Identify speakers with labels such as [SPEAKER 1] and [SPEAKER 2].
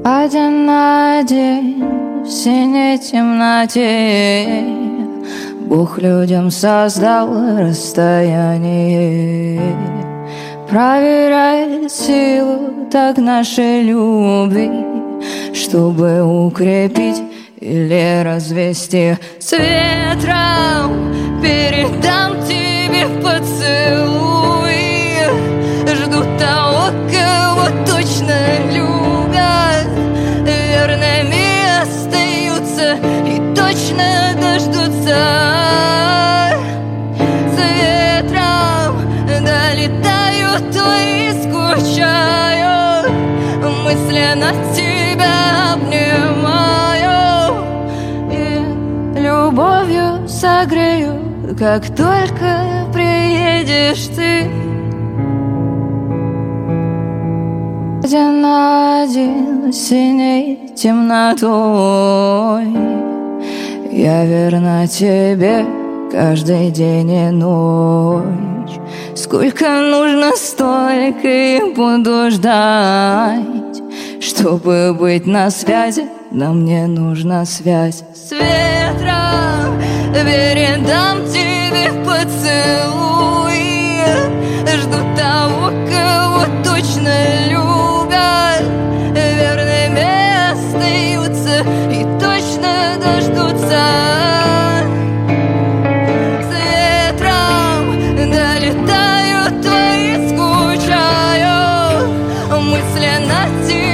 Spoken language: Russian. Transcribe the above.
[SPEAKER 1] Один на один в синей темноте Бог людям создал расстояние, проверяет силу так нашей любви, чтобы укрепить или развести. С ветром передам тебе поцелуй, жду того, кого точно любят, верными остаются и точно дождутся. С ветром долетаю, твои скучаю, мысленно тебя обнимаю и любовью согрею, как только приедешь ты. Один на один синей темнотой я верна тебе каждый день и ночь. Сколько нужно, столько и буду ждать, чтобы быть на связи, но мне нужна связь. С ветром передам тебе поцелуй, жду того, кого точно любят, верными остаются и точно дождутся. С ветром долетаю, твои скучаю, мысленно тебя